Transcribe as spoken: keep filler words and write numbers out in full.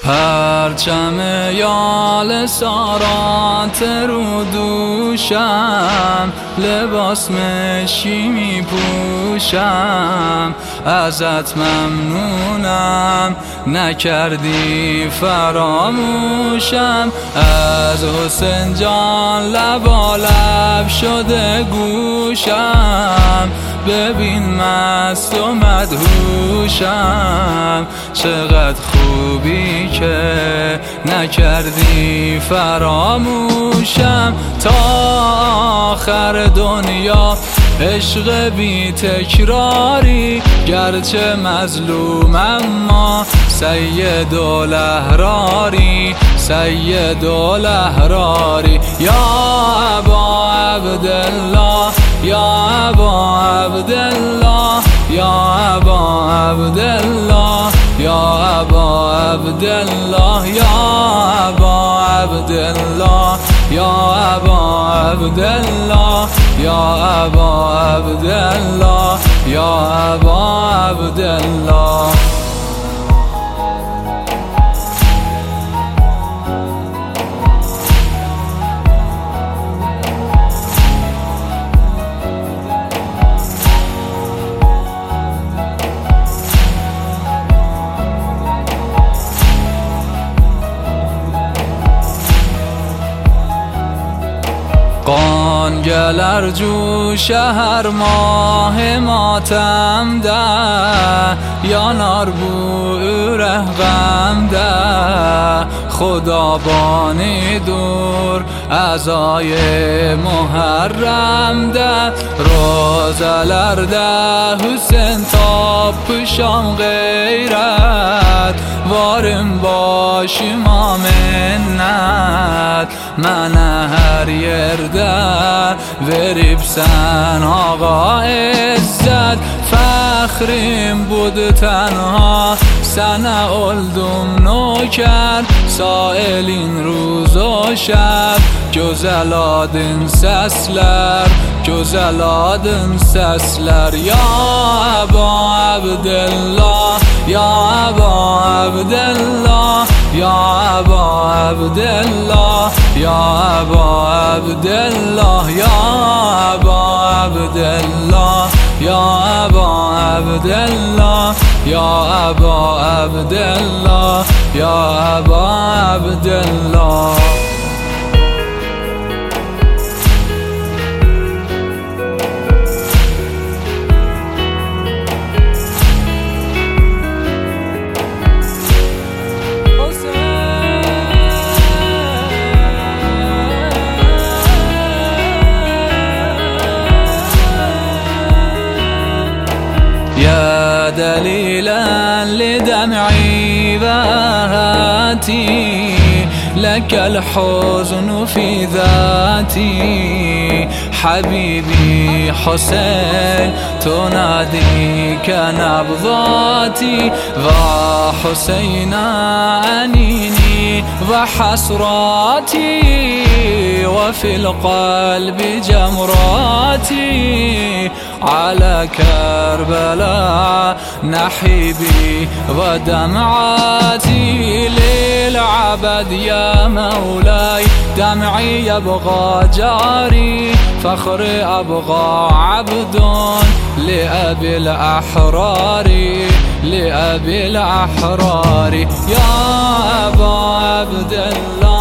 پرچم یال سارات رو دوشم، لباس مشکی می پوشم. ازت ممنونم نکردی فراموشم. از حسین جان لبالب شده گوشم، ببین مست و مدهوشم. چقدر خوبی که نکردی فراموشم. تا آخر دنیا عشق بی تکراری، گرچه مظلوم اما سید الاحراری، سید الاحراری. یا ابا عبدالله، یا ابا عبدالله، یا ابا عبدالله، یا ابا عبدالله، یا ابا عبدالله، یا ابا عبدالله، یا ابا عبدالله، یا ابا عبدالله. قانگلر جوش هر ماه ماتم ده، یا نار بوره غم ده. خدا بانی دور ازای محرم ده، روزلر ده حسین تا پشام غیرت. وارم باشی ما منت من هر یرده وریب سن آقا عزت. فخریم بود تنها سنه اولدم نوکر، سائلین روز و شب گزلادن سسلر، گزلادن سسلر. یا ابا عبدالله، یا ابا عبدالله، یا ابا عبدالله، یا ابا عبدالله، یا ابا عبدالله، یا ابا عبدالله، یا ابا عبدالله، یا ابا عبدالله. يا دليلا لدمعي وهاتي، لك الحزن في ذاتي. حبيبي حسين تناديك نبضاتي، وحسين أنيني وحسراتي، وفي القلب جمراتي. على كربلاء نحيبي ودمعاتي، للعبد يا مولاي دمعي يبغى جاري. فخر أبغى عبد لأبي الأحرار، لأبي الأحرار. يا أبا عبد الله،